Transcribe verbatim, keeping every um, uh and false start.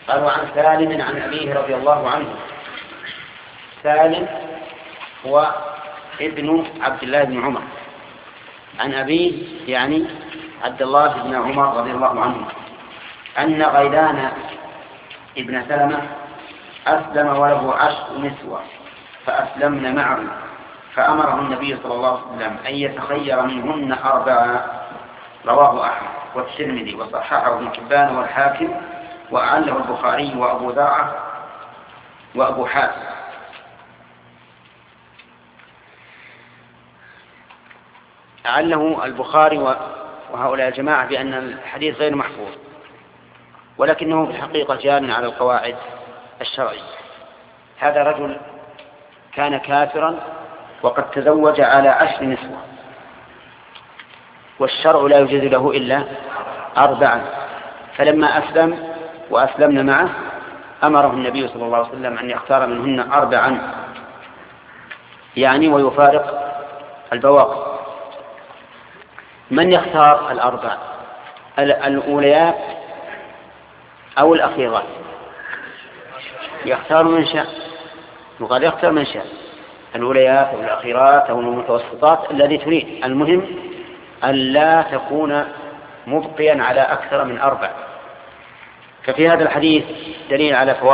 قالوا عن سالم عن أبيه رضي الله عنه. سالم هو ابن عبد الله بن عمر، عن أبيه يعني عبد الله بن عمر رضي الله عنه، أن غيلان ابن سلمة أسلم وله عشر نسوة فأسلمن معه، فأمره النبي صلى الله عليه وسلم أن يتخير منهن أربعة. رواه أحمد والترمذي وصححه ابن حبان والحاكم وأعله البخاري وأبو زرعة وأبو حاتم. أعله البخاري وهؤلاء الجماعة بأن الحديث غير محفوظ، ولكنه في الحقيقة جار على القواعد الشرعية. هذا رجل كان كافرا وقد تزوج على عشر نسوة، والشرع لا يجوز له إلا أربعا، فلما أسلم وأسلمنا معه أمره النبي صلى الله عليه وسلم أن يختار منهن أربعا، يعني ويفارق البواقي. من يختار الأربع؟ الأوليات أو الأخيرات؟ يختار من شاء، وقد يختار من شاء، الأوليات أو الأخيرات أو المتوسطات الذي تريد، المهم أن لا تكون مبقيا على أكثر من أربع. ففي هذا الحديث دليل على فوائد